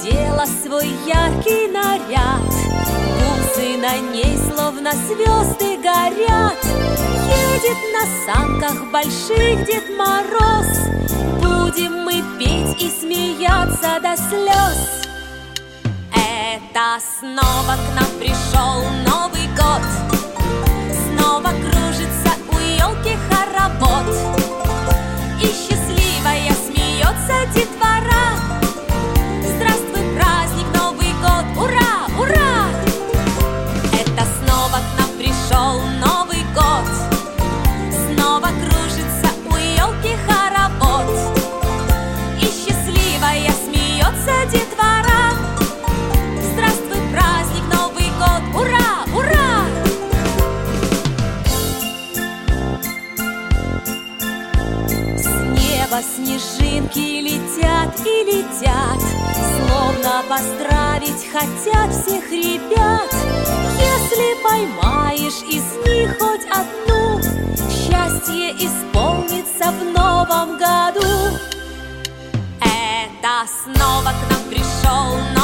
надела свой яркий наряд. Бусы на ней словно звезды горят. Едет на санках больших Дед Мороз. Будем мы петь и смеяться до слез. Это снова к нам пришел Новый год. Снова кружится у елки хоровод. И счастливая смеется детвора. Здравствуй, праздник, Новый год, ура, ура! Это снова к нам пришел Новый год. Снова кружится у елки хоровод. И счастливая смеется детвора. Здравствуй, праздник, Новый год, ура, ура! Снежинки летят и летят, словно поздравить хотят всех ребят. Если поймаешь из них хоть одну, счастье исполнится в новом году. Это снова к нам пришел